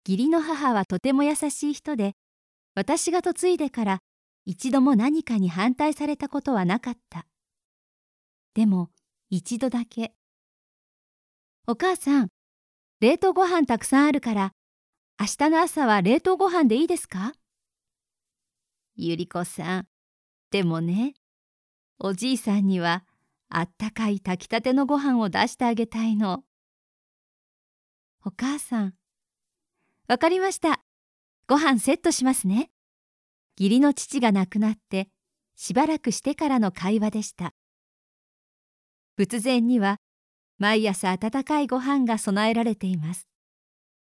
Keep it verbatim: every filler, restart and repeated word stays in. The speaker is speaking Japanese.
義理の母はとても優しい人で、私が嫁いでから一度も何かに反対されたことはなかった。でも一度だけ、お母さん、冷凍ご飯たくさんあるから、明日の朝は冷凍ご飯でいいですか？ゆり子さん、でもね、おじいさんにはあったかい炊きたてのご飯を出してあげたいの。お母さん、わかりました。ご飯セットしますね。義理の父が亡くなってしばらくしてからの会話でした。仏前には毎朝温かいご飯が備えられています。